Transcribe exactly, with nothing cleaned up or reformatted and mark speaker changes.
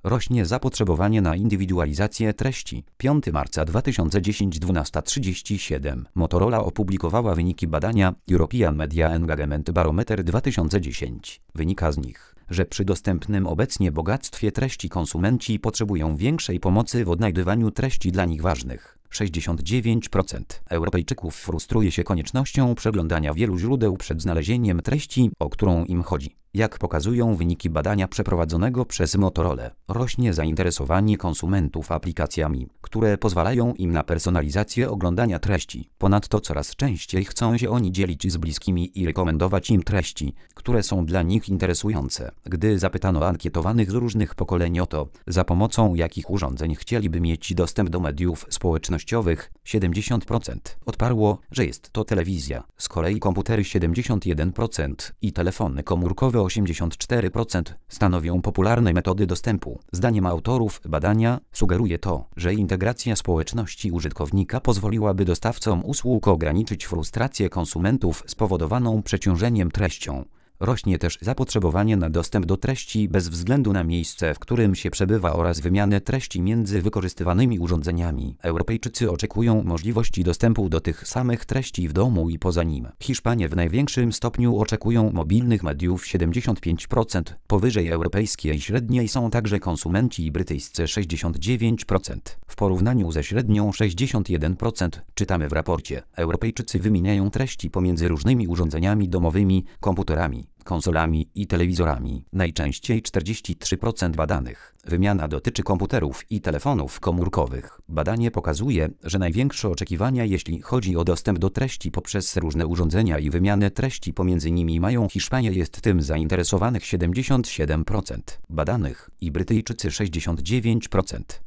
Speaker 1: Rośnie zapotrzebowanie na indywidualizację treści. piątego marca dwa tysiące dziesiątego, dwunasta trzydzieści siedem. Motorola opublikowała wyniki badania European Media Engagement Barometer dwa tysiące dziesięć. Wynika z nich, że przy dostępnym obecnie bogactwie treści konsumenci potrzebują większej pomocy w odnajdywaniu treści dla nich ważnych. sześćdziesiąt dziewięć procent Europejczyków frustruje się koniecznością przeglądania wielu źródeł przed znalezieniem treści, o którą im chodzi. Jak pokazują wyniki badania przeprowadzonego przez Motorola, rośnie zainteresowanie konsumentów aplikacjami, które pozwalają im na personalizację oglądania treści. Ponadto coraz częściej chcą się oni dzielić z bliskimi i rekomendować im treści, które są dla nich interesujące. Gdy zapytano ankietowanych z różnych pokoleń o to, za pomocą jakich urządzeń chcieliby mieć dostęp do mediów społecznościowych, siedemdziesiąt procent odparło, że jest to telewizja. Z kolei komputery siedemdziesiąt jeden procent i telefony komórkowe osiemdziesiąt cztery procent stanowią popularne metody dostępu. Zdaniem autorów badania sugeruje to, że integracja społeczności użytkownika pozwoliłaby dostawcom usług ograniczyć frustrację konsumentów spowodowaną przeciążeniem treścią. Rośnie też zapotrzebowanie na dostęp do treści bez względu na miejsce, w którym się przebywa oraz wymianę treści między wykorzystywanymi urządzeniami. Europejczycy oczekują możliwości dostępu do tych samych treści w domu i poza nim. Hiszpanie w największym stopniu oczekują mobilnych mediów siedemdziesiąt pięć procent. Powyżej europejskiej średniej są także konsumenci brytyjscy sześćdziesiąt dziewięć procent. W porównaniu ze średnią sześćdziesiąt jeden procent czytamy w raporcie. Europejczycy wymieniają treści pomiędzy różnymi urządzeniami domowymi, komputerami, konsolami i telewizorami. Najczęściej czterdzieści trzy procent badanych. Wymiana dotyczy komputerów i telefonów komórkowych. Badanie pokazuje, że największe oczekiwania, jeśli chodzi o dostęp do treści poprzez różne urządzenia i wymianę treści pomiędzy nimi, mają Hiszpanie, jest tym zainteresowanych siedemdziesiąt siedem procent badanych i Brytyjczycy sześćdziesiąt dziewięć procent.